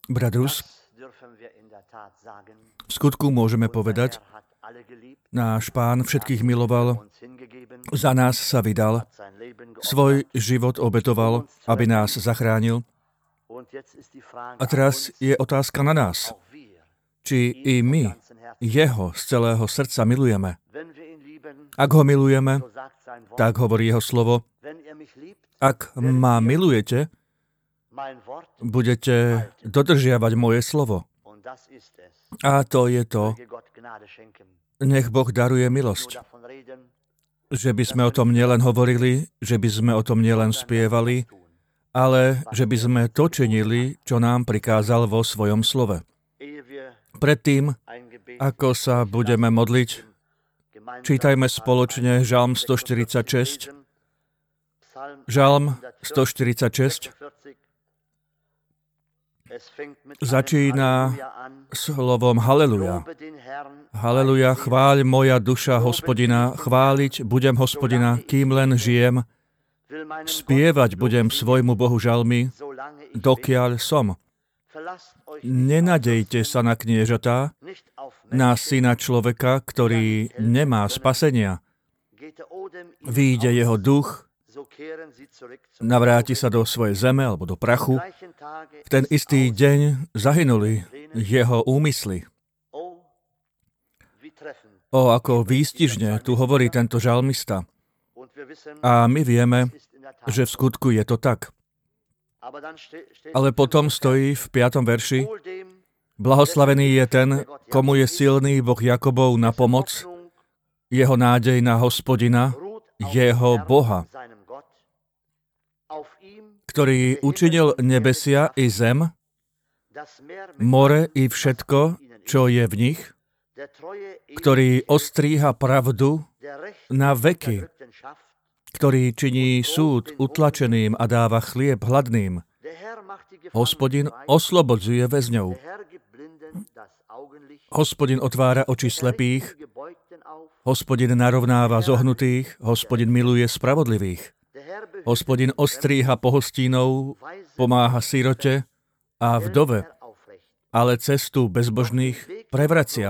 Brat Rus, v skutku môžeme povedať, náš Pán všetkých miloval, za nás sa vydal, svoj život obetoval, aby nás zachránil. A teraz je otázka na nás, či i my jeho z celého srdca milujeme. Ak ho milujeme, tak hovorí jeho slovo, ak ma milujete, budete dodržiavať moje slovo. A to je to, nech Boh daruje milosť. Že by sme o tom nielen hovorili, že by sme o tom nielen spievali, ale že by sme to činili, čo nám prikázal vo svojom slove. Predtým, ako sa budeme modliť, čítajme spoločne Žalm 146. Žalm 146 začína slovom Haleluja. Haleluja, chváľ moja duša Hospodina, chváliť budem Hospodina, kým len žijem, spievať budem svojmu Bohu žalmy, dokiaľ som. Nenadejte sa na kniežatá, na syna človeka, ktorý nemá spasenia. Vyjde jeho duch, navráti sa do svojej zeme alebo do prachu. V ten istý deň zahynuli jeho úmysly. O, ako výstižne tu hovorí tento žalmista. A my vieme, že v skutku je to tak. Ale potom stojí v 5. verši: Blahoslavený je ten, komu je silný Boh Jakobov na pomoc, jeho nádej na Hospodina, jeho Boha, ktorý učinil nebesia i zem, more i všetko, čo je v nich, ktorý ostríha pravdu na veky, ktorý činí súd utlačeným a dáva chlieb hladným. Hospodin oslobodzuje väzňov. Hospodin otvára oči slepých, Hospodin narovnáva zohnutých, Hospodin miluje spravodlivých. Hospodin ostríha pohostínov, pomáha sirote a vdove, ale cestu bezbožných prevracia.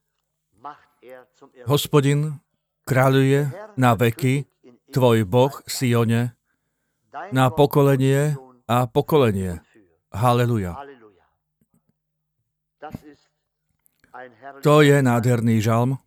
Hospodin kráľuje na veky, tvoj Boh, Sione, na pokolenie a pokolenie. Haleluja. To je nádherný žalm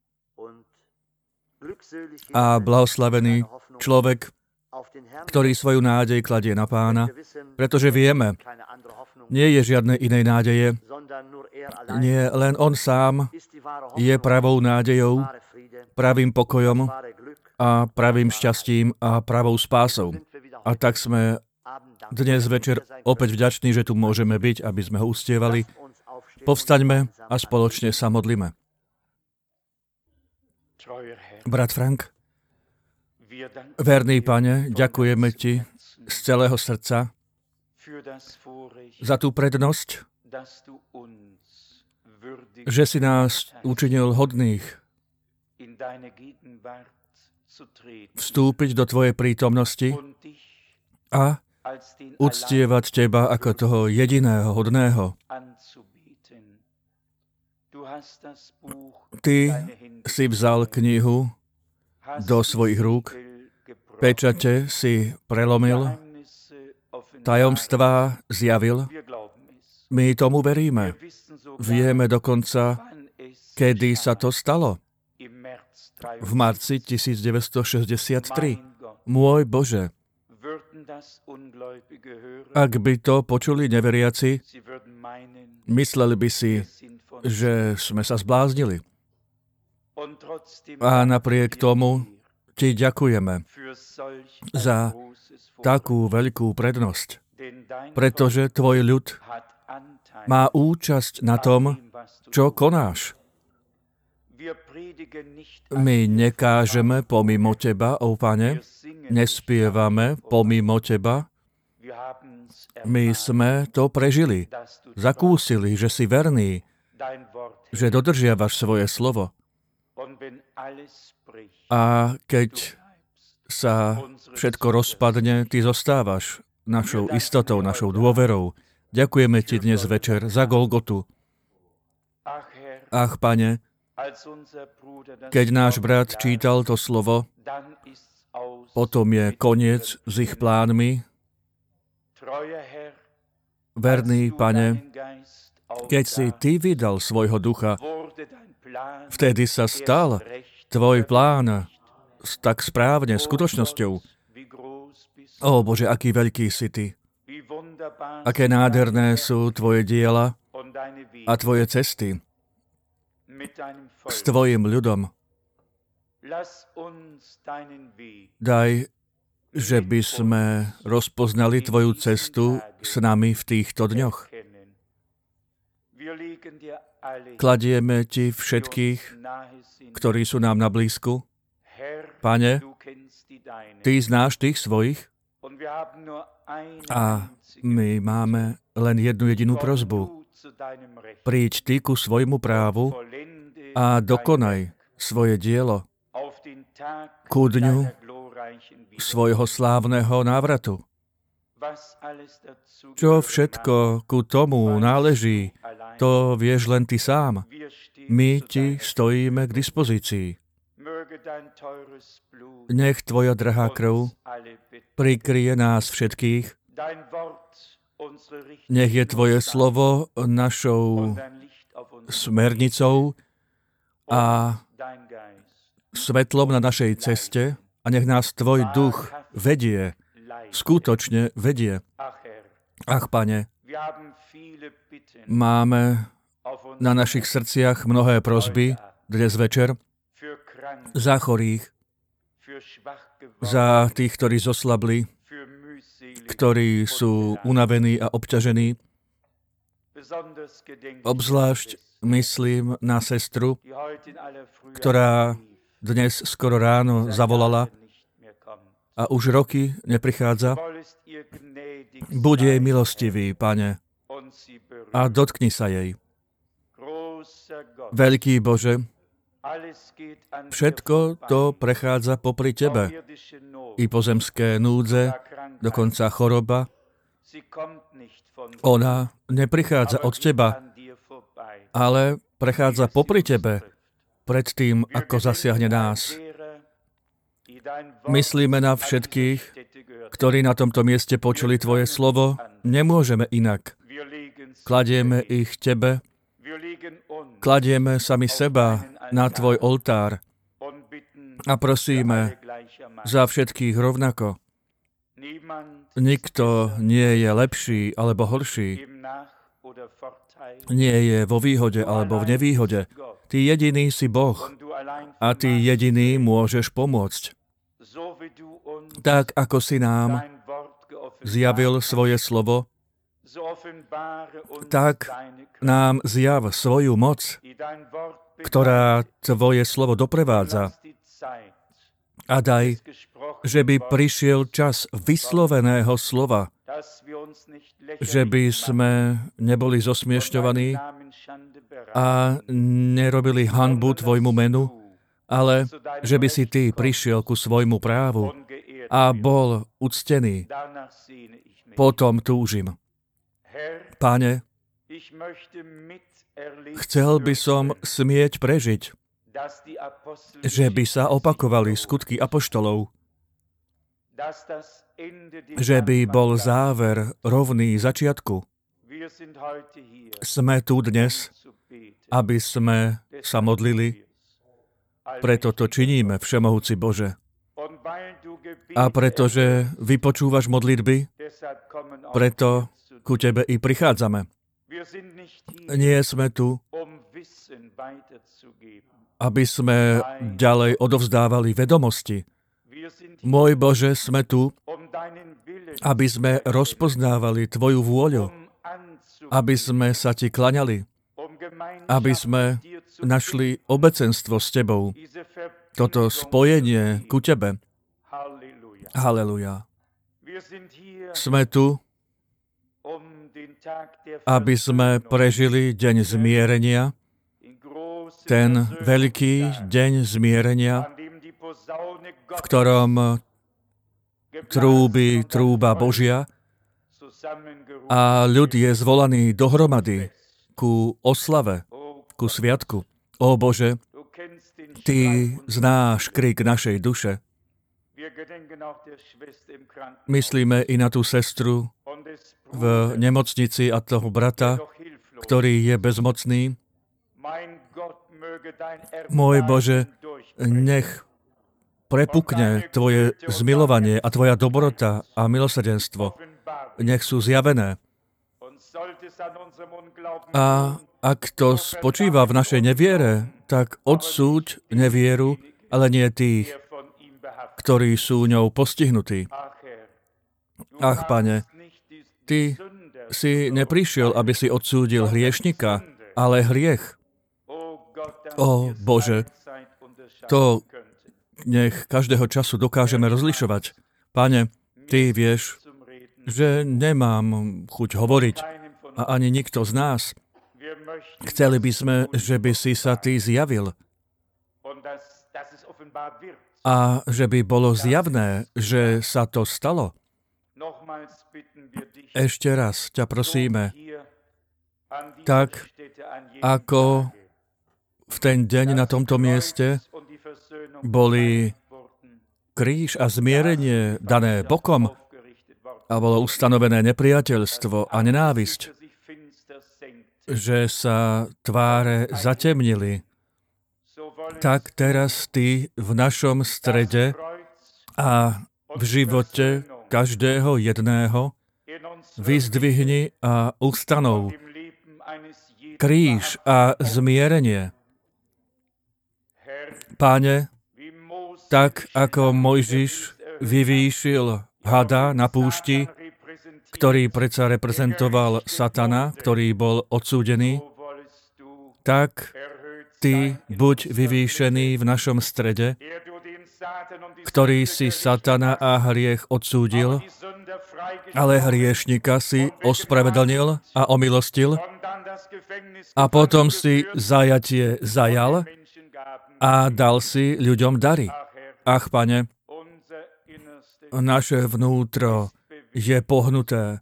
a blahoslavený človek, ktorý svoju nádej kladie na Pána, pretože vieme, nie je žiadnej inej nádeje, nie len on sám je pravou nádejou, pravým pokojom a pravým šťastím a pravou spásou. A tak sme dnes večer opäť vďační, že tu môžeme byť, aby sme ho uctievali. Povstaňme a spoločne sa modlíme. Brat Frank, verný Pane, ďakujeme Ti z celého srdca za tú prednosť, že si nás učinil hodných vstúpiť do Tvojej prítomnosti a uctievať Teba ako toho jediného hodného. Ty si vzal knihu do svojich rúk, pečate si prelomil, tajomstvá zjavil. My tomu veríme. Vieme dokonca, kedy sa to stalo. V marci 1963. Môj Bože, ak by to počuli neveriaci, mysleli by si, že sme sa zbláznili. A napriek tomu Ti ďakujeme za takú veľkú prednosť, pretože Tvoj ľud má účasť na tom, čo konáš. My nekážeme pomimo Teba, ó Pane, nespievame pomimo Teba. My sme to prežili, zakúsili, že si verný, že dodržiavaš svoje slovo. A keď sa všetko rozpadne, Ty zostávaš našou istotou, našou dôverou, Ďakujeme Ti dnes večer za Golgotu. Ach, Pane, keď náš brat čítal to slovo, potom je koniec s ich plánmi. Verný Pane, keď si Ty vydal svojho ducha, vtedy sa stal Tvoj plán tak správne skutočnosťou. Ó Bože, aký veľký si Ty. Aké nádherné sú Tvoje diela a Tvoje cesty s Tvojim ľudom. Daj, že by sme rozpoznali Tvoju cestu s nami v týchto dňoch. Kladieme Ti všetkých, ktorí sú nám na blízku. Pane, Ty znáš tých svojich a my máme len jednu jedinú prosbu. Príď Ty ku svojmu právu a dokonaj svoje dielo ku dňu svojho slávneho návratu. Čo všetko ku tomu náleží, to vieš len Ty sám. My Ti stojíme k dispozícii. Nech Tvoja drahá krv prikryje nás všetkých. Nech je Tvoje slovo našou smernicou a svetlom na našej ceste a nech nás Tvoj duch vedie, skutočne vedie. Ach, Pane, máme na našich srdciach mnohé prosby dnes večer za chorých, za tých, ktorí zoslabli, ktorí sú unavení a obťažení. Obzvlášť myslím na sestru, ktorá dnes skoro ráno zavolala a už roky neprichádza. Buď jej milostivý, Pane, a dotkni sa jej. Veľký Bože, všetko to prechádza popri Tebe. I pozemské núdze, dokonca choroba. Ona neprichádza od Teba, ale prechádza popri Tebe, pred tým, ako zasiahne nás. Myslíme na všetkých, ktorí na tomto mieste počuli Tvoje slovo. Nemôžeme inak. Kladieme ich Tebe, kladieme sami seba na Tvoj oltár a prosíme za všetkých rovnako. Nikto nie je lepší alebo horší. Nie je vo výhode alebo v nevýhode. Ty jediný si Boh a Ty jediný môžeš pomôcť. Tak, ako si nám zjavil svoje slovo, tak nám zjav svoju moc, ktorá Tvoje slovo doprevádza. A daj, že by prišiel čas vysloveného slova, že by sme neboli zosmiešťovaní a nerobili hanbu Tvojmu menu, ale že by si Ty prišiel ku svojmu právu a bol uctený. Potom túžim. Pane, chcel by som smieť prežiť, že by sa opakovali skutky apoštolov, že by bol záver rovný začiatku. Sme tu dnes, aby sme sa modlili, preto to činíme, Všemohúci Bože. A pretože vypočúvaš modlitby, preto ku Tebe i prichádzame. Nie sme tu, aby sme ďalej odovzdávali vedomosti. Môj Bože, sme tu, aby sme rozpoznávali Tvoju vôľu, aby sme sa Ti klaňali, aby sme našli obecenstvo s Tebou, toto spojenie ku Tebe. Haleluja. Sme tu, aby sme prežili deň zmierenia, ten veľký deň zmierenia, v ktorom trúbi trúba Božia a ľud je zvolaný dohromady ku oslave, ku sviatku. Ó Bože, Ty znáš krik našej duše. Myslíme i na tú sestru v nemocnici a toho brata, ktorý je bezmocný. Môj Bože, nech prepukne Tvoje zmilovanie a Tvoja dobrota a milosrdenstvo. Nech sú zjavené. A ak to spočíva v našej neviere, tak odsúď nevieru, ale nie tých, ktorí sú ňou postihnutí. Ach, Pane, Ty si neprišiel, aby si odsúdil hriešnika, ale hriech. Ó Bože, to nech každého času dokážeme rozlišovať. Pane, Ty vieš, že nemám chuť hovoriť a ani nikto z nás. Chceli by sme, že by si sa Ty zjavil a že by bolo zjavné, že sa to stalo. Ešte raz ťa prosíme, tak ako v ten deň na tomto mieste boli kríž a zmierenie dané bokom a bolo ustanovené nepriateľstvo a nenávisť, že sa tváre zatemnili, tak teraz Ty v našom strede a v živote každého jedného vyzdvihni a ustanov kríž a zmierenie. Páne, tak ako Mojžiš vyvýšil hada na púšti, ktorý predsa reprezentoval Satana, ktorý bol odsúdený, tak Ty buď vyvýšený v našom strede, ktorý si Satana a hriech odsúdil, ale hriešnika si ospravedlnil a omilostil a potom si zajatie zajal a dal si ľuďom dary. Ach, Pane, naše vnútro je pohnuté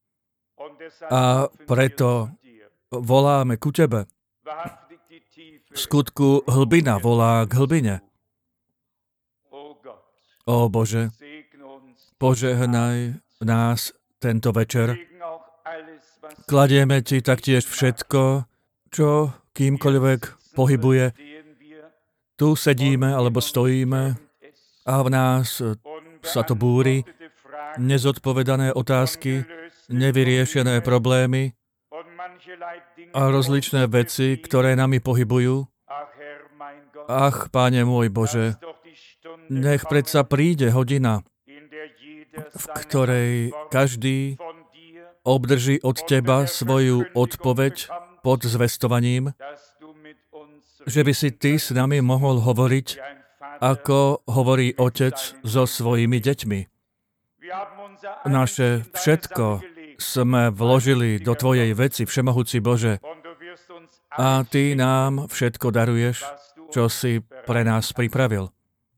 a preto voláme ku Tebe. V skutku hlbina volá k hlbine. Ó Bože, požehnaj nás tento večer. Kladieme Ti taktiež všetko, čo kýmkoľvek pohybuje. Tu sedíme alebo stojíme a v nás sa to búri. Nezodpovedané otázky, nevyriešené problémy a rozličné veci, ktoré nami pohybujú. Ach, Páne môj Bože, nech predsa príde hodina, v ktorej každý obdrží od Teba svoju odpoveď pod zvestovaním, že by si Ty s nami mohol hovoriť, ako hovorí Otec so svojimi deťmi. Naše všetko sme vložili do Tvojej veci, Všemohúci Bože, a Ty nám všetko daruješ, čo si pre nás pripravil.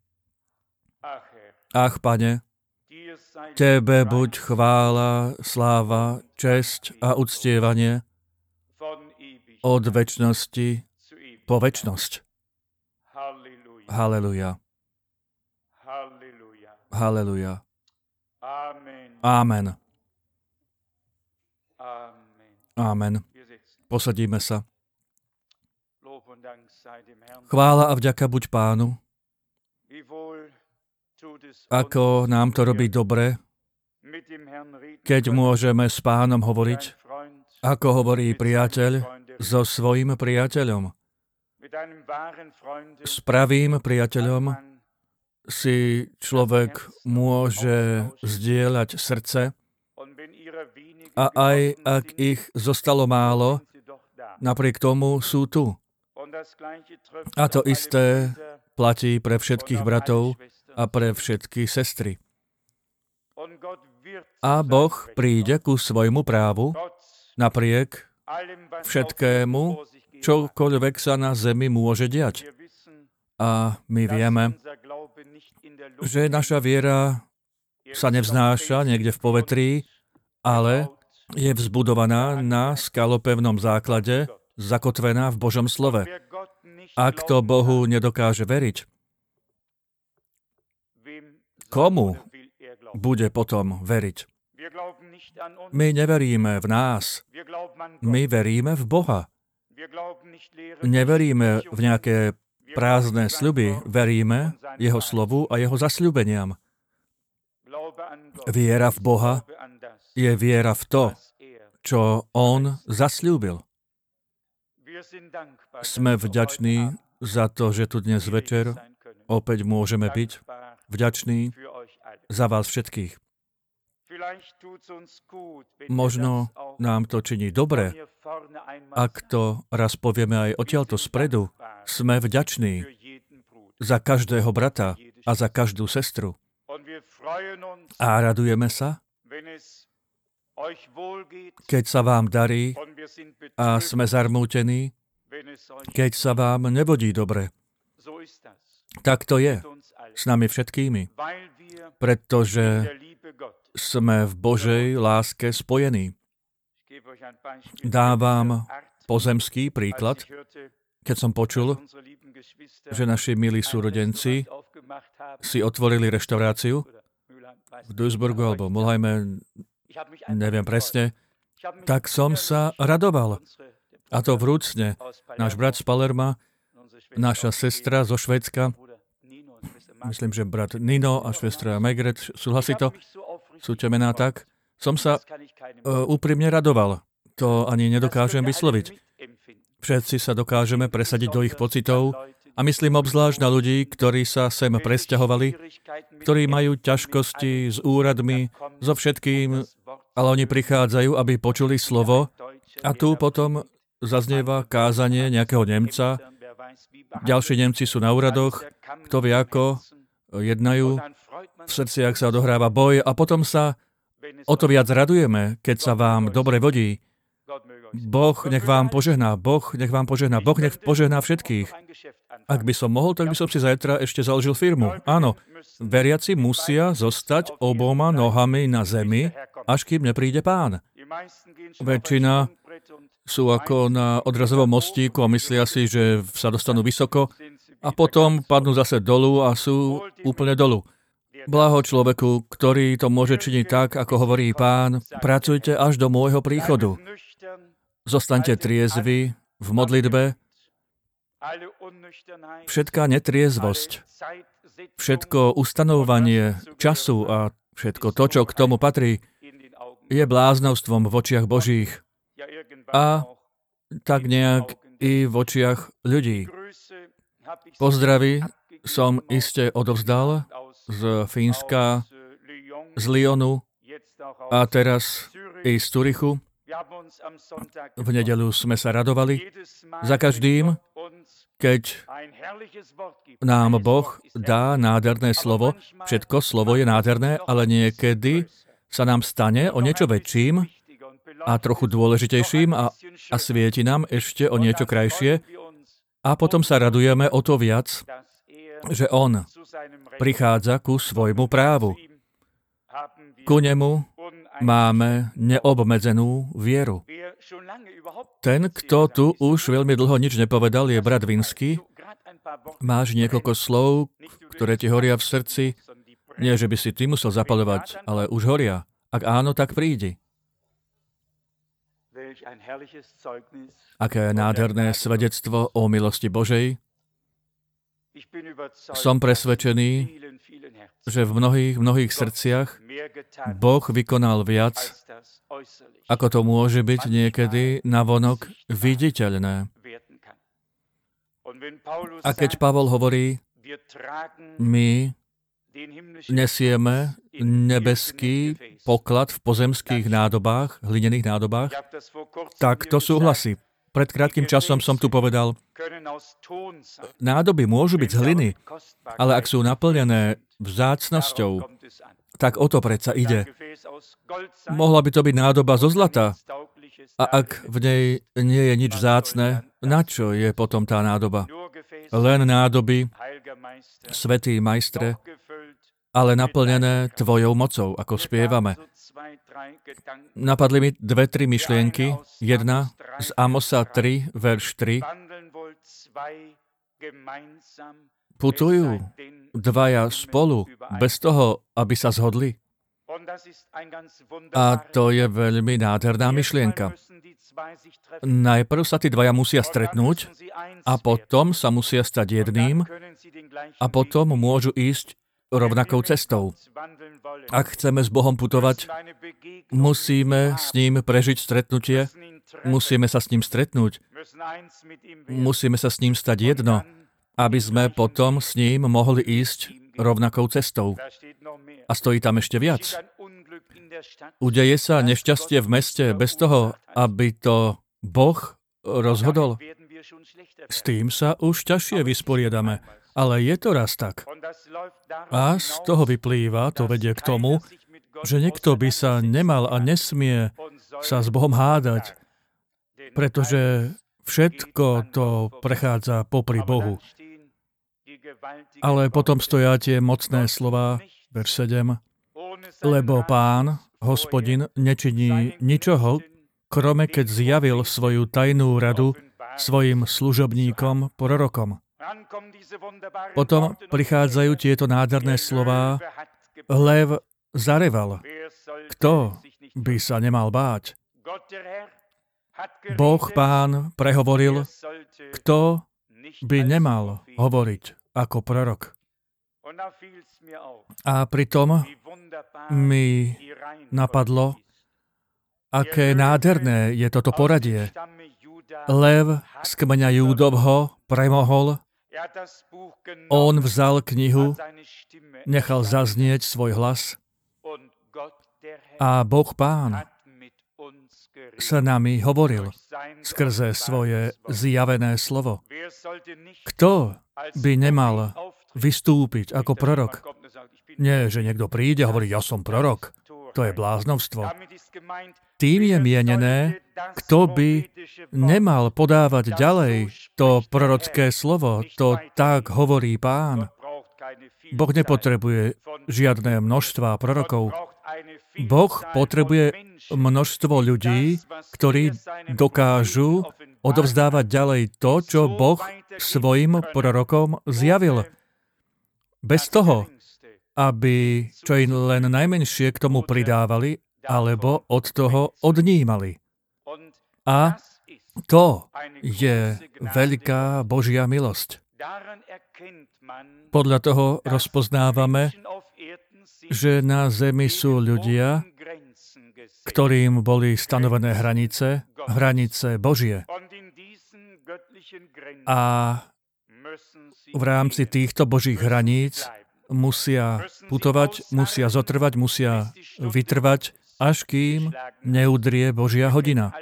Ach, Pane, Tebe buď chvála, sláva, česť a uctievanie od večnosti po večnosť. Haleluja. Haleluja. Amen. Amen. Posadíme sa. Chvála a vďaka buď Pánu. Ako nám to robí dobre, keď môžeme s Pánom hovoriť, ako hovorí priateľ so svojím priateľom. S pravým priateľom si človek môže zdieľať srdce a aj ak ich zostalo málo, napriek tomu sú tu. A to isté platí pre všetkých bratov a pre všetky sestry. A Boh príde ku svojmu právu napriek všetkému, čokoľvek sa na zemi môže diať. A my vieme, že naša viera sa nevznáša niekde v povetrí, ale je vzbudovaná na skalopevnom základe, zakotvená v Božom slove. Ak to Bohu nedokáže veriť, komu bude potom veriť? My neveríme v nás, my veríme v Boha. Neveríme v nejaké prázdne sľuby, veríme jeho slovu a jeho zasľúbeniam. Viera v Boha je viera v to, čo on zasľúbil. Sme vďační za to, že tu dnes večer opäť môžeme byť vďační za vás všetkých. Možno nám to činí dobre, ak to raz povieme aj odtiaľto spredu. Sme vďační za každého brata a za každú sestru. A radujeme sa, keď sa vám darí a sme zarmútení, keď sa vám nevodí dobre. Tak to je s nami všetkými, pretože sme v Božej láske spojení. Dávam pozemský príklad, keď som počul, že naši milí súrodenci si otvorili reštauráciu v Duisburgu alebo Mulheime, neviem presne, tak som sa radoval. A to vrúcne. Náš brat z Palerma, naša sestra zo Švédska, myslím, že brat Nino a sestra Megret, súhlasí to? Sú tie mená tak? Som sa úprimne radoval. To ani nedokážem vysloviť. Všetci sa dokážeme presadiť do ich pocitov a myslím obzvlášť na ľudí, ktorí sa sem presťahovali, ktorí majú ťažkosti s úradmi, so všetkým, ale oni prichádzajú, aby počuli slovo a tu potom zaznieva kázanie nejakého Nemca. Ďalší Nemci sú na úradoch, kto vie ako, jednajú, v srdciach sa odohráva boj a potom sa o to viac radujeme, keď sa vám dobre vodí. Boh nech vám požehná, Boh nech požehná všetkých. Ak by som mohol, tak by som si zajtra ešte založil firmu. Áno, veriaci musia zostať oboma nohami na zemi, až kým nepríde Pán. Väčšina sú ako na odrazovom mostíku a myslia si, že sa dostanú vysoko a potom padnú zase dolu a sú úplne dolu. Blaho človeku, ktorý to môže činiť tak, ako hovorí Pán, pracujte až do môjho príchodu. Zostaňte triezvi v modlitbe. Všetká netriezvosť, všetko ustanovovanie času a všetko to, čo k tomu patrí, je bláznovstvom v očiach Božích a tak nejak i v očiach ľudí. Pozdravy som iste odovzdal z Fínska, z Lyonu a teraz i z Zürichu. V nedeľu sme sa radovali za každým, keď nám Boh dá nádherné slovo. Všetko slovo je nádherné, ale niekedy sa nám stane o niečo väčším a trochu dôležitejším a svieti nám ešte o niečo krajšie a potom sa radujeme o to viac, že on prichádza ku svojmu právu. Ku nemu máme neobmedzenú vieru. Ten, kto tu už veľmi dlho nič nepovedal, je brat Vinsky. Máš niekoľko slov, ktoré ti horia v srdci. Nie, že by si ty musel zapaľovať, ale už horia. Ak áno, tak prídi. Aké nádherné svedectvo o milosti Božej. Som presvedčený, že v mnohých srdciach Boh vykonal viac, ako to môže byť niekedy navonok viditeľné. A keď Pavol hovorí, my nesieme nebeský poklad v pozemských nádobách, hlinených nádobách, tak to súhlasí. Pred krátkym časom som tu povedal, nádoby môžu byť z hliny, ale ak sú naplnené vzácnosťou, tak o to predsa ide. Mohla by to byť nádoba zo zlata. A ak v nej nie je nič vzácne, na čo je potom tá nádoba? Len nádoby, svätý majstre, ale naplnené tvojou mocou, ako spievame. napadli mi 2-3 myšlienky. Jedna z Amosa 3, verš 3. Putujú dvaja spolu, bez toho, aby sa zhodli. A to je veľmi nádherná myšlienka. Najprv sa tí dvaja musia stretnúť a potom sa musia stať jedným a potom môžu ísť rovnakou cestou. Ak chceme s Bohom putovať, musíme s ním prežiť stretnutie, musíme sa s ním stretnúť, musíme sa s ním stať jedno, aby sme potom s ním mohli ísť rovnakou cestou. A stojí tam ešte viac. Udeje sa nešťastie v meste bez toho, aby to Boh rozhodol. S tým sa už ťažšie vysporiadame, ale je to raz tak. A z toho vyplýva, to vedie k tomu, že niekto by sa nemal a nesmie sa s Bohom hádať, pretože všetko to prechádza popri Bohu. Ale potom stoja tie mocné slová, verš 7, lebo Pán, Hospodin, nečiní ničoho, krome keď zjavil svoju tajnú radu svojim služobníkom, prorokom. Potom prichádzajú tieto nádherné slová, lev zareval. Kto by sa nemal báť? Boh Pán prehovoril, kto by nemal hovoriť ako prorok. A pritom mi napadlo, aké nádherné je toto poradie. Lev z kmeňa Júdovho premohol, on vzal knihu, nechal zaznieť svoj hlas a Boh Pán sa nami hovoril skrze svoje zjavené slovo. Kto by nemal vystúpiť ako prorok? Nie, že niekto príde a hovorí, ja som prorok. To je bláznovstvo. Tým je mienené, kto by nemal podávať ďalej to prorocké slovo, to tak hovorí Pán. Boh nepotrebuje žiadne množstvá prorokov. Boh potrebuje množstvo ľudí, ktorí dokážu odovzdávať ďalej to, čo Boh svojim prorokom zjavil. Bez toho, aby čo im len najmenšie k tomu pridávali, alebo od toho odnímali. A to je veľká Božia milosť. Podľa toho rozpoznávame, že na zemi sú ľudia, ktorým boli stanovené hranice Božie. A v rámci týchto Božích hraníc musia putovať, musia zotrvať, musia vytrvať, až kým neudrie Božia hodina.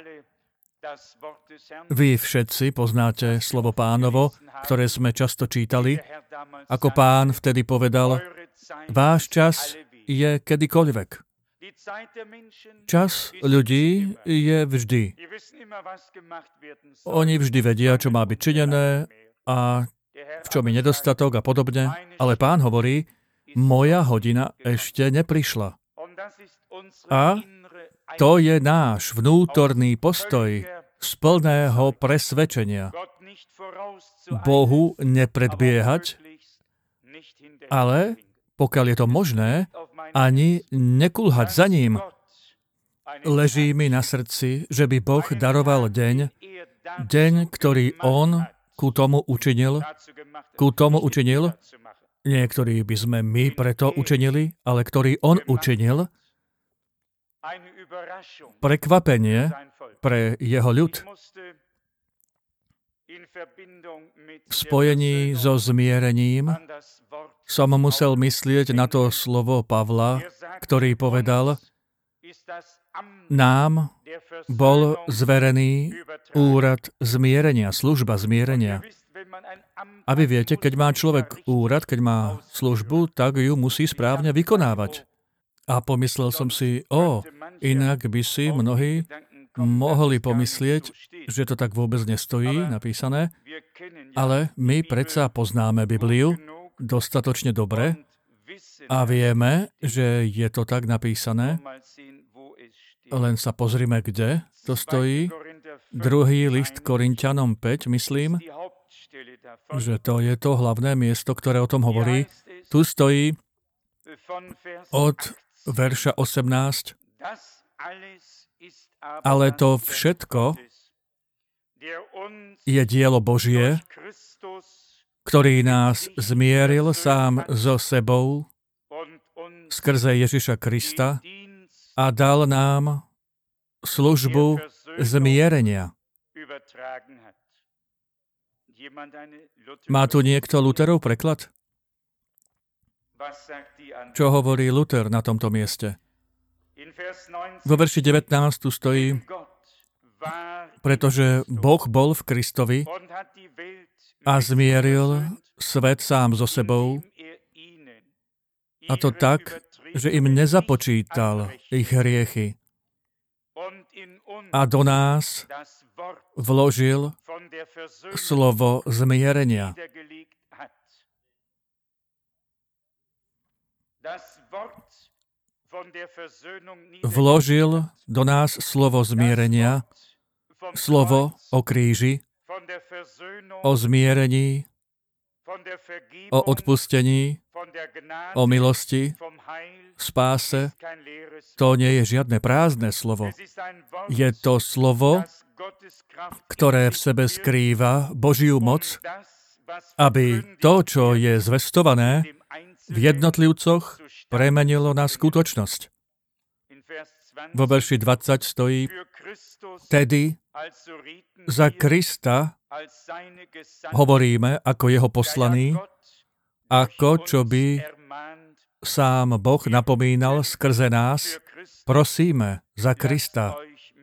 Vy všetci poznáte slovo Pánovo, ktoré sme často čítali, ako Pán vtedy povedal, váš čas je kedykoľvek. Čas ľudí je vždy. Oni vždy vedia, čo má byť činené a v čom je nedostatok a podobne, ale Pán hovorí, moja hodina ešte neprišla. A to je náš vnútorný postoj z plného presvedčenia. Bohu nepredbiehať, ale pokiaľ je to možné, ani nekulhať za ním. Leží mi na srdci, že by Boh daroval deň, ktorý On ku tomu učinil. Niektorí by sme my preto učinili, ale ktorý On učinil. Prekvapenie pre jeho ľud. V spojení so zmierením som musel myslieť na to slovo Pavla, ktorý povedal, nám bol zverený úrad zmierenia, služba zmierenia. A vy viete, keď má človek úrad, keď má službu, tak ju musí správne vykonávať. A pomyslel som si, inak by si mnohí mohli pomyslieť, že to tak vôbec nestojí napísané, ale my predsa poznáme Bibliu dostatočne dobre a vieme, že je to tak napísané. Len sa pozrime, kde to stojí. 2. list Korinťanom 5, myslím, že to je to hlavné miesto, ktoré o tom hovorí. Tu stojí od verša 18. Ale to všetko je dielo Božie, ktorý nás zmieril sám so sebou skrze Ježiša Krista a dal nám službu zmierenia. Má tu niekto Lutherov preklad? Čo hovorí Luther na tomto mieste? Vo verši 19 tu stojí, pretože Boh bol v Kristovi a zmieril svet sám so sebou, a to tak, že im nezapočítal ich hriechy a do nás vložil slovo zmierenia. Vložil do nás slovo zmierenia, slovo o kríži, o zmierení, o odpustení, o milosti, spáse. To nie je žiadne prázdne slovo. Je to slovo, ktoré v sebe skrýva Božiu moc, aby to, čo je zvestované v jednotlivcoch, premenilo na skutočnosť. Vo verši 20 stojí, tedy za Krista hovoríme ako jeho poslaní, ako čo by sám Boh napomínal skrze nás, prosíme za Krista,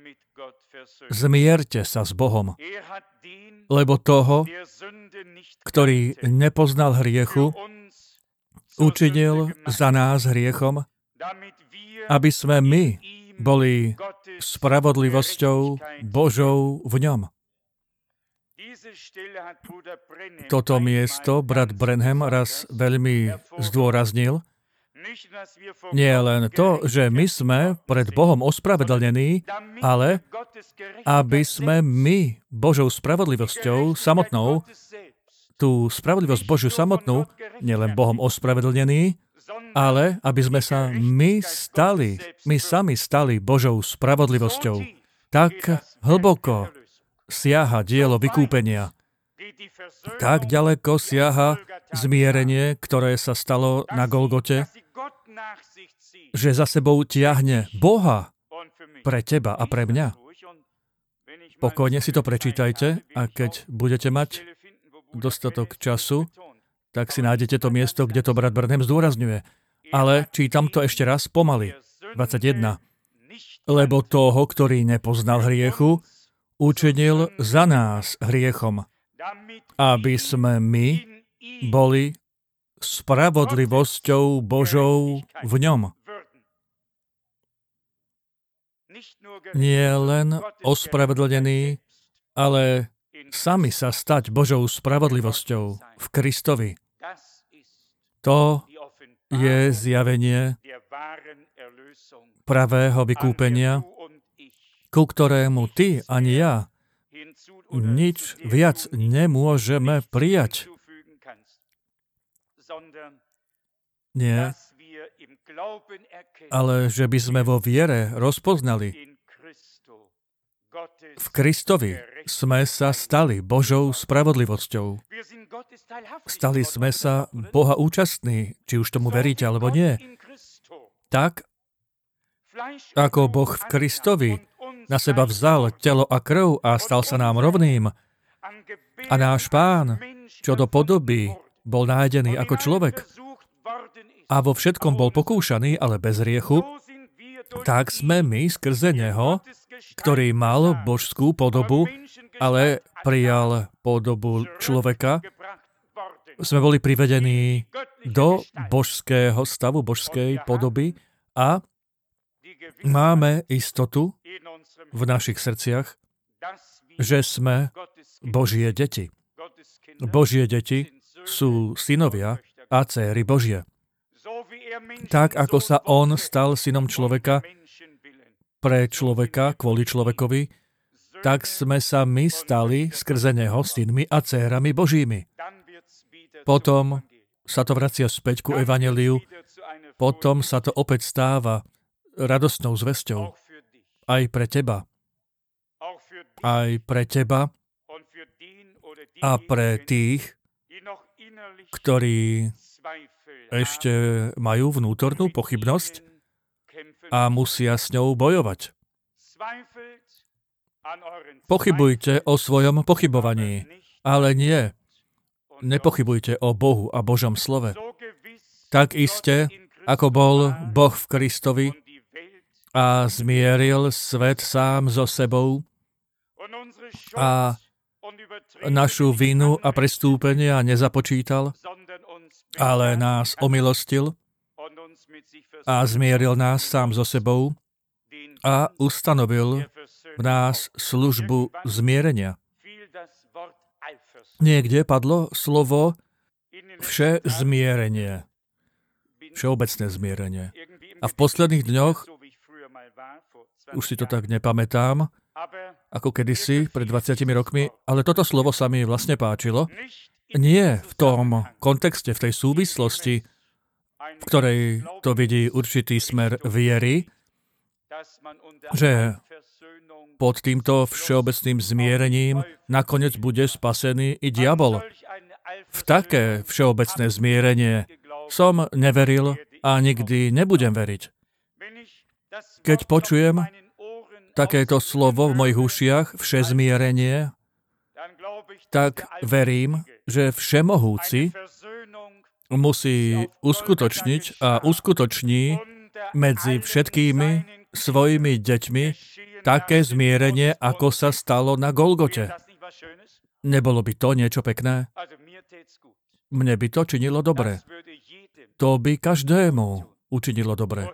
zmierte sa s Bohom, lebo toho, ktorý nepoznal hriechu, učinil za nás hriechom, aby sme my boli spravodlivosťou Božou v ňom. Toto miesto brat Branham raz veľmi zdôraznil. Nie len to, že my sme pred Bohom ospravedlnení, ale aby sme my Božou spravodlivosťou samotnou, tú spravodlivosť Božiu samotnú, nielen Bohom ospravedlnení, ale aby sme sa my sami stali Božou spravodlivosťou. Tak hlboko siaha dielo vykúpenia. Tak ďaleko siaha zmierenie, ktoré sa stalo na Golgote, že za sebou tiahne Boha pre teba a pre mňa. Pokojne si to prečítajte a keď budete mať dostatok času, tak si nájdete to miesto, kde to brat Branham zdôrazňuje. Ale čítam to ešte raz pomaly. 21. Lebo toho, ktorý nepoznal hriechu, učinil za nás hriechom, aby sme my boli spravodlivosťou Božou v ňom. Nie len ospravedlnení, ale sami sa stať Božou spravodlivosťou v Kristovi. To je zjavenie pravého vykúpenia, ku ktorému ty ani ja nič viac nemôžeme prijať. Nie, ale že by sme vo viere rozpoznali. V Kristovi sme sa stali Božou spravodlivosťou. Stali sme sa Boha účastní, či už tomu veríte, alebo nie. Tak, ako Boh v Kristovi na seba vzal telo a krv a stal sa nám rovným, a náš Pán, čo do podoby, bol nájdený ako človek a vo všetkom bol pokúšaný, ale bez hriechu, tak sme my skrze Neho, ktorý mal božskú podobu, ale prijal podobu človeka, sme boli privedení do božského stavu, božskej podoby a máme istotu v našich srdciach, že sme Božie deti. Božie deti sú synovia a dcéry Božie. Tak, ako sa on stal synom človeka, pre človeka, kvôli človekovi, tak sme sa my stali skrze neho synmi a dcérami Božími. Potom sa to vracia späť ku evanjeliu, potom sa to opäť stáva radostnou zvesťou aj pre teba. Aj pre teba a pre tých, ktorí ešte majú vnútornú pochybnosť a musia s ňou bojovať. Pochybujte o svojom pochybovaní, ale nie. Nepochybujte o Bohu a Božom slove. Tak iste, ako bol Boh v Kristovi a zmieril svet sám so sebou a našu vinu a prestúpenia nezapočítal, ale nás omilostil a zmieril nás sám so sebou a ustanovil v nás službu zmierenia. Niekde padlo slovo všezmierenie, všeobecné zmierenie. A v posledných dňoch, už si to tak nepamätám, ako kedysi, pred 20 rokmi, ale toto slovo sa mi vlastne páčilo. Nie v tom kontexte, v tej súvislosti, v ktorej to vidí určitý smer viery, že pod týmto všeobecným zmierením nakoniec bude spasený i diabol. V také všeobecné zmierenie som neveril a nikdy nebudem veriť. Keď počujem takéto slovo v mojich ušiach, všezmierenie, tak verím, že Všemohúci musí uskutočniť a uskutoční medzi všetkými svojimi deťmi také zmierenie, ako sa stalo na Golgote. Nebolo by to niečo pekné? Mne by to činilo dobre. To by každému učinilo dobre.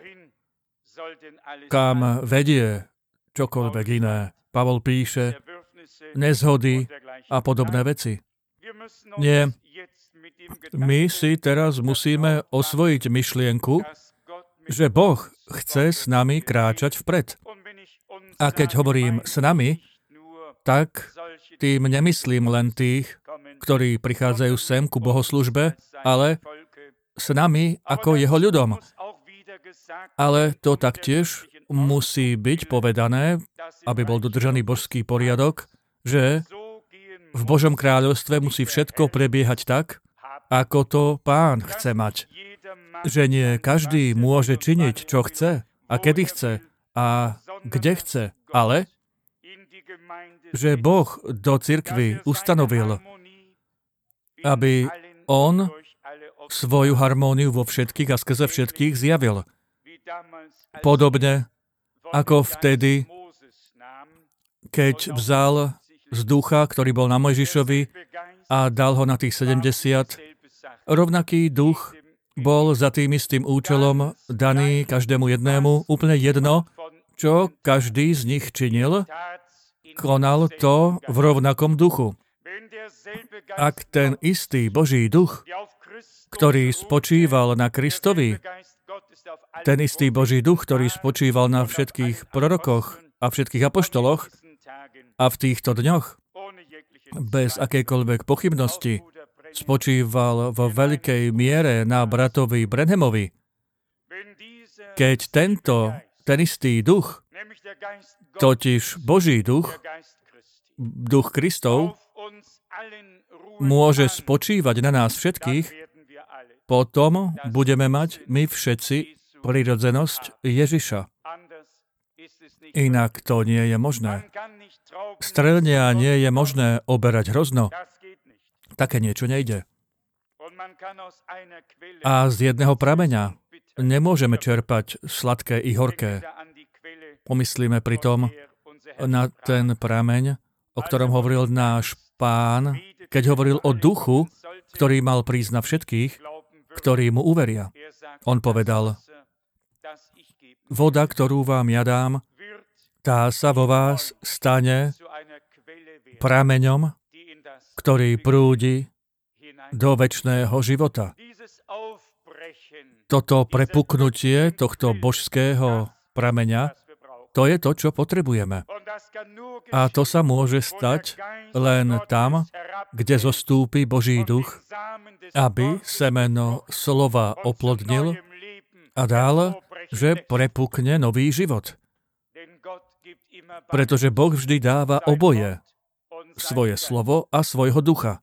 Kam vedie čokoľvek iné? Pavol píše nezhody a podobné veci. Nie. My si teraz musíme osvojiť myšlienku, že Boh chce s nami kráčať vpred. A keď hovorím s nami, tak tým nemyslím len tých, ktorí prichádzajú sem ku bohoslužbe, ale s nami ako jeho ľudom. Ale to taktiež musí byť povedané, aby bol dodržaný božský poriadok, že v Božom kráľovstve musí všetko prebiehať tak, ako to Pán chce mať. Že nie každý môže činiť, čo chce a kedy chce a kde chce, ale že Boh do cirkvi ustanovil, aby on svoju harmóniu vo všetkých a skrze všetkých zjavil. Podobne ako vtedy, keď vzal z ducha, ktorý bol na Mojžišovi a dal ho na tých 70, rovnaký duch bol za tým istým účelom daný každému jednému, úplne jedno, čo každý z nich činil, konal to v rovnakom duchu. Ak ten istý Boží duch, ktorý spočíval na Kristovi, ten istý Boží duch, ktorý spočíval na všetkých prorokoch a všetkých apoštoloch a v týchto dňoch, bez akejkoľvek pochybnosti, spočíval vo veľkej miere na bratovi Branhamovi. Keď ten istý duch, totiž Boží duch, duch Kristov, môže spočívať na nás všetkých, potom budeme mať my všetci prirodzenosť Ježiša. Inak to nie je možné. Strelnia nie je možné oberať hrozno. Také niečo nejde. A z jedného prameňa nemôžeme čerpať sladké i horké. Pomyslíme pritom na ten prameň, o ktorom hovoril náš Pán, keď hovoril o duchu, ktorý mal prísť na všetkých, ktorí mu uveria. On povedal, voda, ktorú vám ja dám, tá sa vo vás stane prameňom, ktorý prúdi do večného života. Toto prepuknutie tohto božského prameňa To je to, čo potrebujeme. A to sa môže stať len tam, kde zostúpi Boží duch, aby semeno slova oplodnil a dal, že prepukne nový život. Pretože Boh vždy dáva oboje, svoje slovo a svojho ducha.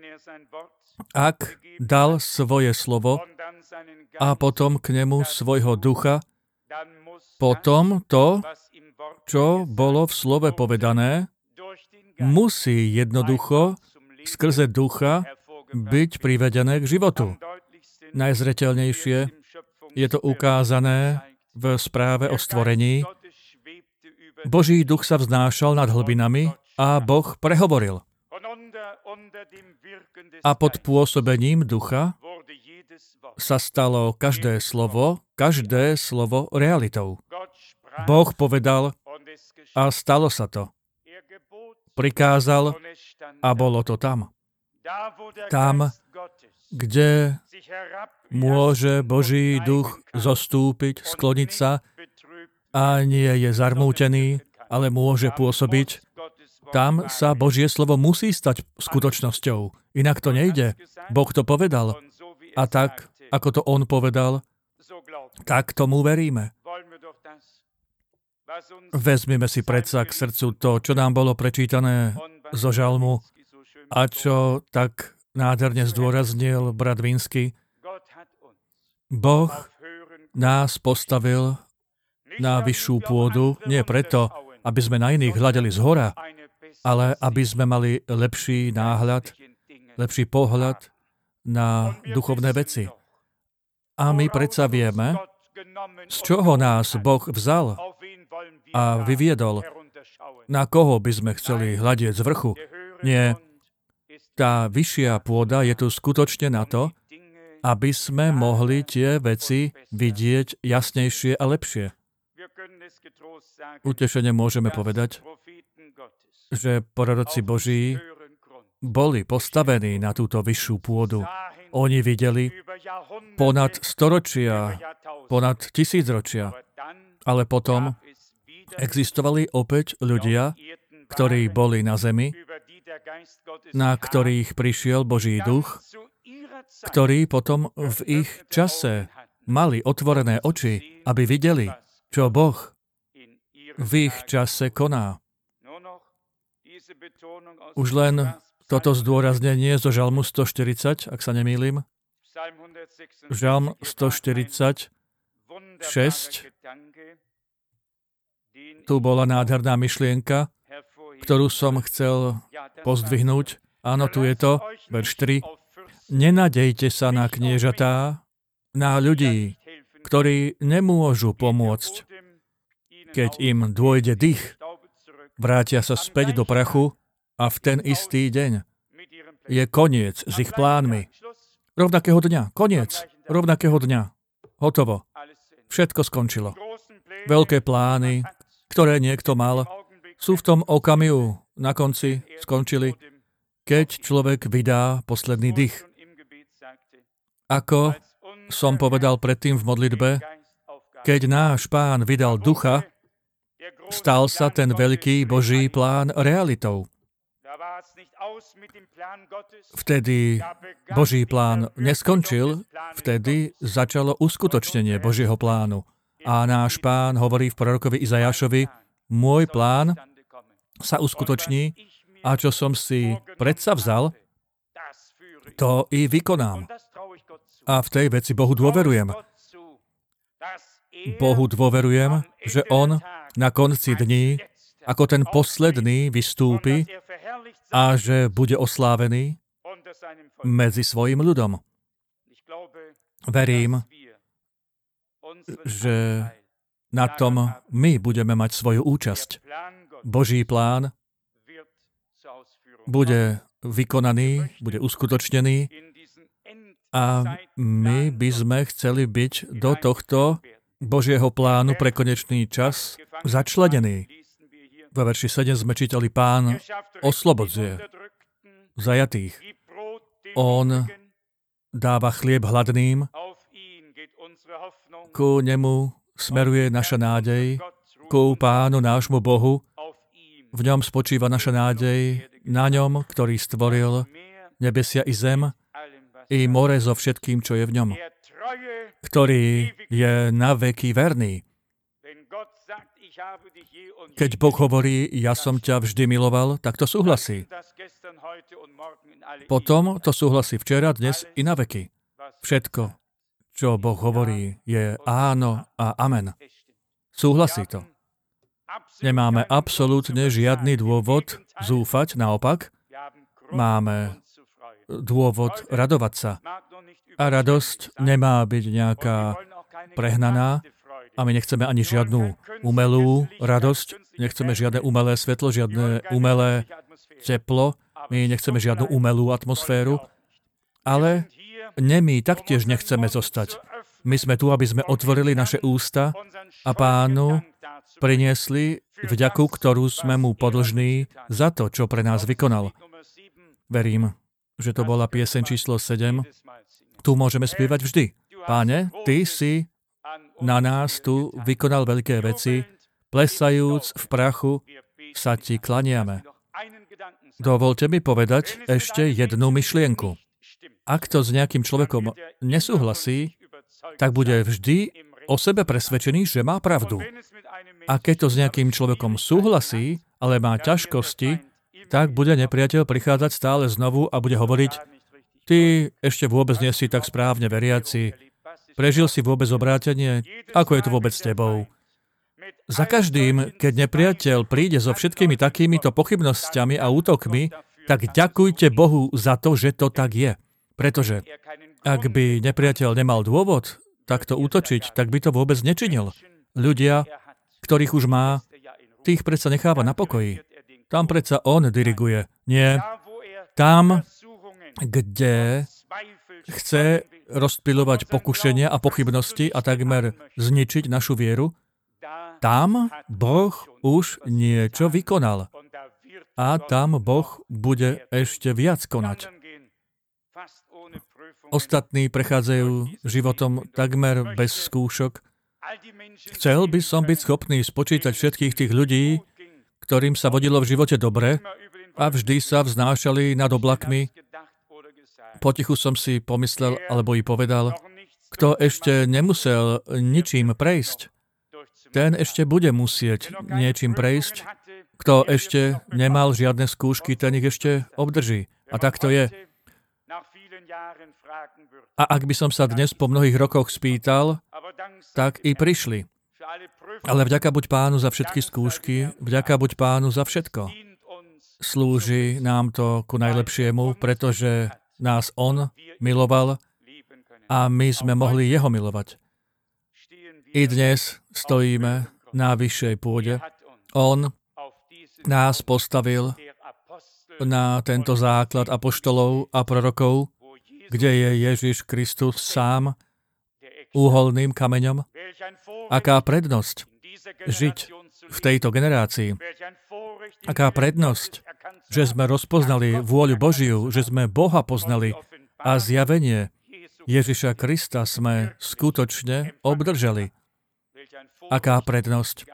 Ak dal svoje slovo a potom k nemu svojho ducha, potom to, čo bolo v slove povedané, musí jednoducho skrze ducha byť privedené k životu. Najzreteľnejšie je to ukázané v správe o stvorení. Boží duch sa vznášal nad hlbinami a Boh prehovoril. A pod pôsobením ducha sa stalo každé slovo realitou. Boh povedal a stalo sa to. Prikázal a bolo to tam. Tam, kde môže Boží duch zostúpiť, skloniť sa a nie je zarmútený, ale môže pôsobiť, tam sa Božie slovo musí stať skutočnosťou. Inak to nejde. Boh to povedal. A tak, ako to on povedal, tak tomu veríme. Vezmime si predsa k srdcu to, čo nám bolo prečítané zo žalmu a čo tak nádherne zdôraznil brat Vinsky. Boh nás postavil na vyššiu pôdu, nie preto, aby sme na iných hľadeli zhora, ale aby sme mali lepší náhľad, lepší pohľad na duchovné veci. A my predsa vieme, z čoho nás Boh vzal a vyviedol, na koho by sme chceli hľadieť z vrchu. Nie, tá vyššia pôda je tu skutočne na to, aby sme mohli tie veci vidieť jasnejšie a lepšie. Utešene môžeme povedať, že proroci Boží boli postavení na túto vyššiu pôdu. Oni videli ponad storočia, ponad tisícročia, ale potom existovali opäť ľudia, ktorí boli na zemi, na ktorých prišiel Boží duch, ktorí potom v ich čase mali otvorené oči, aby videli, čo Boh v ich čase koná. Už len toto zdôraznenie zo Žalmu 140, ak sa nemýlim. Žalm 146. Tu bola nádherná myšlienka, ktorú som chcel pozdvihnúť. Áno, tu je to, verš 3. Nenadejte sa na kniežatá, na ľudí, ktorí nemôžu pomôcť. Keď im dôjde dých, vrátia sa späť do prachu a v ten istý deň je koniec s ich plánmi. Rovnakého dňa, koniec, rovnakého dňa. Hotovo. Všetko skončilo. Veľké plány, ktoré niekto mal, sú v tom okamihu na konci skončili, keď človek vydá posledný dých. Ako som povedal predtým v modlitbe, keď náš Pán vydal ducha, stal sa ten veľký Boží plán realitou. Vtedy Boží plán neskončil, vtedy začalo uskutočnenie Božieho plánu. A náš Pán hovorí v prorokovi Izajašovi, môj plán sa uskutoční a čo som si predsavzal, to i vykonám. A v tej veci Bohu dôverujem. Bohu dôverujem, že On na konci dní, ako ten posledný, vystúpi a že bude oslávený medzi svojim ľudom. Verím, že na tom my budeme mať svoju účasť. Boží plán bude vykonaný, bude uskutočnený a my by sme chceli byť do tohto Božieho plánu pre konečný čas začlenený. Vo verši 7 sme čítali, Pán oslobodzuje zajatých. On dáva chlieb hladným, ku nemu smeruje naša nádej, ku Pánu nášmu Bohu. V ňom spočíva naša nádej, na ňom, ktorý stvoril nebesia i zem, i more so všetkým, čo je v ňom. Ktorý je na veky verný. Keď Boh hovorí, ja som ťa vždy miloval, tak to súhlasí. Potom to súhlasí včera, dnes i na veky. Všetko, čo Boh hovorí, je áno a amen. Súhlasí to. Nemáme absolútne žiadny dôvod zúfať, naopak, máme dôvod radovať sa. A radosť nemá byť nejaká prehnaná a my nechceme ani žiadnu umelú radosť, nechceme žiadne umelé svetlo, žiadne umelé teplo, my nechceme žiadnu umelú atmosféru, ale my taktiež nechceme zostať. My sme tu, aby sme otvorili naše ústa a Pánu priniesli vďaku, ktorú sme mu podlžní za to, čo pre nás vykonal. Verím, že to bola pieseň číslo 7. Tu môžeme spievať vždy. Páne, Ty si na nás tu vykonal veľké veci, plesajúc v prachu, sa Ti klaniame. Dovolte mi povedať ešte jednu myšlienku. Ak to s nejakým človekom nesúhlasí, tak bude vždy o sebe presvedčený, že má pravdu. A keď to s nejakým človekom súhlasí, ale má ťažkosti, tak bude nepriateľ prichádzať stále znovu a bude hovoriť, ty ešte vôbec nie si tak správne veriaci, prežil si vôbec obrátenie, ako je to vôbec s tebou. Za každým, keď nepriateľ príde so všetkými takýmito pochybnosťami a útokmi, tak ďakujte Bohu za to, že to tak je. Pretože ak by nepriateľ nemal dôvod takto útočiť, tak by to vôbec nečinil. Ľudia, ktorých už má, tých predsa necháva na pokoji. Tam predsa on diriguje. Nie. Tam, kde chce rozplylovať pokušenia a pochybnosti a takmer zničiť našu vieru, tam Boh už niečo vykonal. A tam Boh bude ešte viac konať. Ostatní prechádzajú životom takmer bez skúšok. Chcel by som byť schopný spočítať všetkých tých ľudí, ktorým sa vodilo v živote dobre a vždy sa vznášali nad oblakmi. Potichu som si pomyslel, alebo i povedal, kto ešte nemusel ničím prejsť, ten ešte bude musieť niečím prejsť. Kto ešte nemal žiadne skúšky, ten ich ešte obdrží. A tak to je. A ak by som sa dnes po mnohých rokoch spýtal, tak i prišli. Ale vďaka buď Pánu za všetky skúšky, vďaka buď Pánu za všetko. Slúži nám to ku najlepšiemu, pretože nás On miloval a my sme mohli Jeho milovať. I dnes stojíme na vyššej pôde. On nás postavil na tento základ apoštolov a prorokov, kde je Ježiš Kristus sám úholným kameňom. Aká prednosť žiť v tejto generácii. Aká prednosť, že sme rozpoznali vôľu Božiu, že sme Boha poznali a zjavenie Ježiša Krista sme skutočne obdržali. Aká prednosť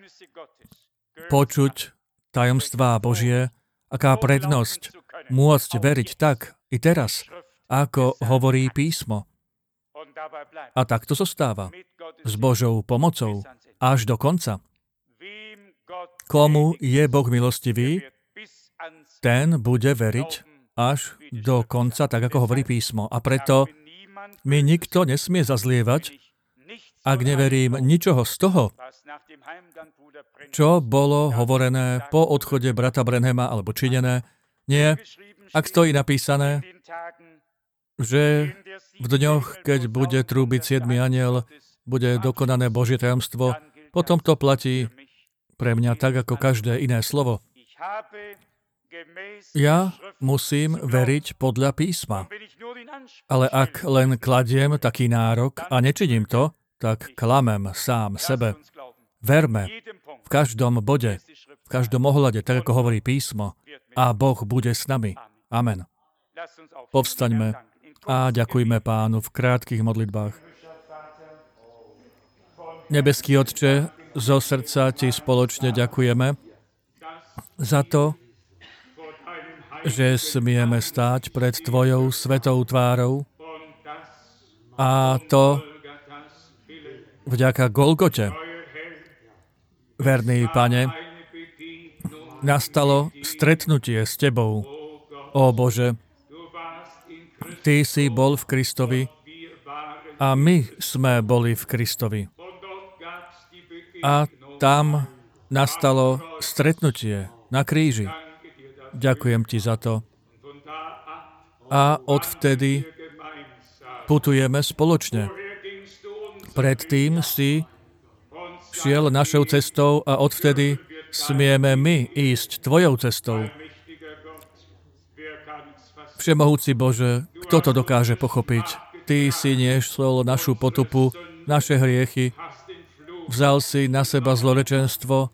počuť tajomstvá Božie, aká prednosť môcť veriť tak i teraz, ako hovorí písmo. A tak to zostáva. S Božou pomocou až do konca. Komu je Boh milostivý, ten bude veriť až do konca, tak ako hovorí písmo. A preto mi nikto nesmie zazlievať, ak neverím ničoho z toho, čo bolo hovorené po odchode brata Branhama alebo činené. Nie, ak stojí napísané, že v dňoch, keď bude trúbiť 7. anjel, bude dokonané Božie tajomstvo, potom to platí pre mňa tak, ako každé iné slovo. Ja musím veriť podľa písma. Ale ak len kladiem taký nárok a nečiním to, tak klamem sám sebe. Verme v každom bode, v každom ohľade, tak ako hovorí písmo, a Boh bude s nami. Amen. Povstaňme a ďakujme Pánu v krátkych modlitbách. Nebeský Otče, zo srdca ti spoločne ďakujeme za to, že smieme stáť pred tvojou svetou tvárou a to vďaka Golgote. Verný Pane, nastalo stretnutie s tebou. Ó Bože, ty si bol v Kristovi a my sme boli v Kristovi. A tam nastalo stretnutie na kríži. Ďakujem ti za to. A odvtedy putujeme spoločne. Predtým si šiel našou cestou a odvtedy smieme my ísť tvojou cestou. Všemohúci Bože, kto to dokáže pochopiť? Ty si niesol našu potupu, naše hriechy, vzal si na seba zlorečenstvo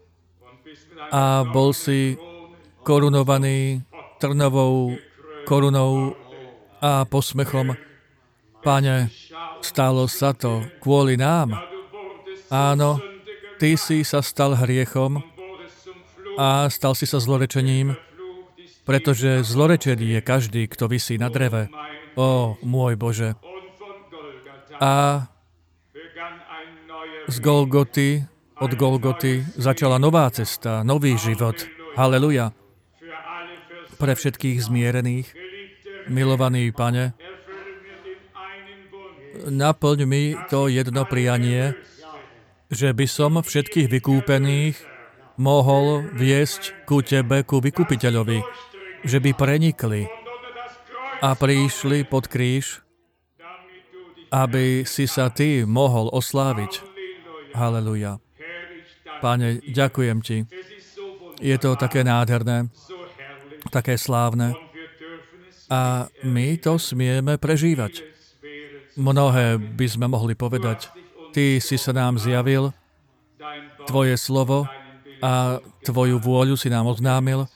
a bol si korunovaný trnovou korunou a posmechom. Pane, stálo sa to kvôli nám. Áno, ty si sa stal hriechom a stal si sa zlorečením, pretože zlorečený je každý, kto visí na dreve. Ó, môj Bože. A z Golgoty, od Golgoty začala nová cesta, nový život. Haleluja. Pre všetkých zmierených, milovaný Pane, naplň mi to jedno prianie, že by som všetkých vykúpených mohol viesť ku Tebe, ku vykupiteľovi, že by prenikli a prišli pod kríž, aby si sa Ty mohol osláviť. Haleluja. Pane, ďakujem Ti. Je to také nádherné, také slávne a my to smieme prežívať. Mnohé by sme mohli povedať. Ty si sa nám zjavil, Tvoje slovo a Tvoju vôľu si nám oznámil.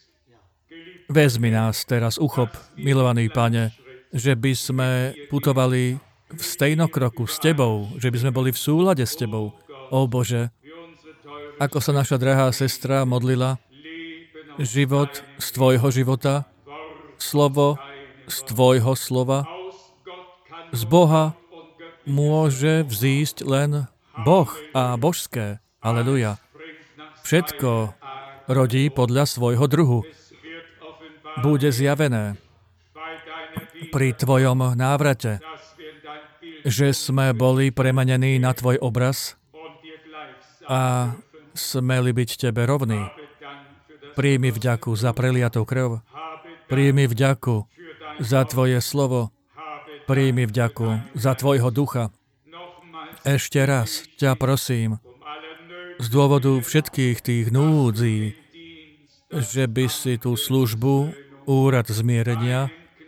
Vezmi nás teraz, uchop, milovaný Pane, že by sme putovali v stejnokroku s Tebou, že by sme boli v súlade s Tebou. Ó Bože, ako sa naša drahá sestra modlila, život z Tvojho života, slovo z Tvojho slova, z Boha môže vzísť len Boh a božské. Aleluja. Všetko rodí podľa svojho druhu. Bude zjavené pri Tvojom návrate, že sme boli premenení na Tvoj obraz a smeli byť Tebe rovní. Príjmi vďaku za preliatú krv. Príjmi vďaku za Tvoje slovo. Príjmi vďaku za Tvojho ducha. Ešte raz ťa prosím, z dôvodu všetkých tých núdzí, že by si tú službu, úrad zmierenia,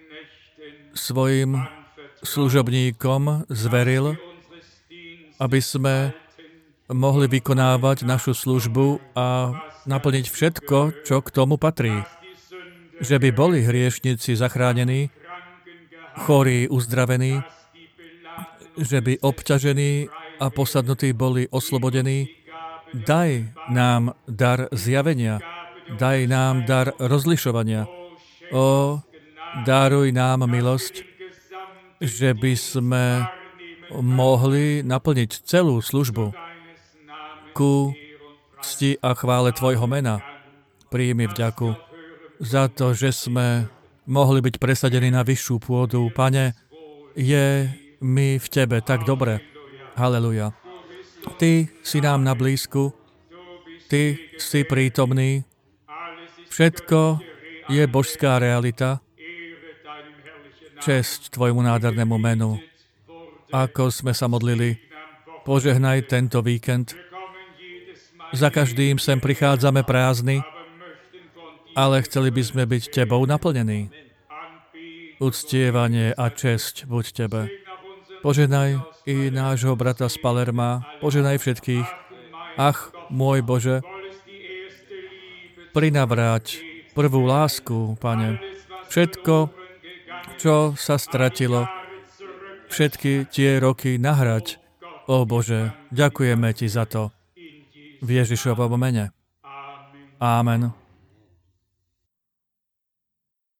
svojim služobníkom zveril, aby sme mohli vykonávať našu službu a naplniť všetko, čo k tomu patrí. Že by boli hriešnici zachránení, chorí uzdravení, že by obťažení a posadnutí boli oslobodení. Daj nám dar zjavenia, daj nám dar rozlišovania. Ó, daruj nám milosť, že by sme mohli naplniť celú službu ku cti a chvále Tvojho mena. Príjmi vďaku za to, že sme mohli byť presadení na vyššiu pôdu. Pane, je mi v Tebe tak dobre. Haleluja. Ty si nám na blízku, Ty si prítomný, všetko je božská realita. Česť Tvojmu nádhernému menu. Ako sme sa modlili, požehnaj tento víkend. Za každým sem prichádzame prázdny, ale chceli by sme byť Tebou naplnení. Uctievanie a česť buď Tebe. Požehnaj i nášho brata z Palerma, požehnaj všetkých. Ach, môj Bože, prinavráť prvú lásku, Pane. Všetko, čo sa stratilo, všetky tie roky nahrať. Ó Bože, ďakujeme Ti za to. v Ježišovom mene. Amen.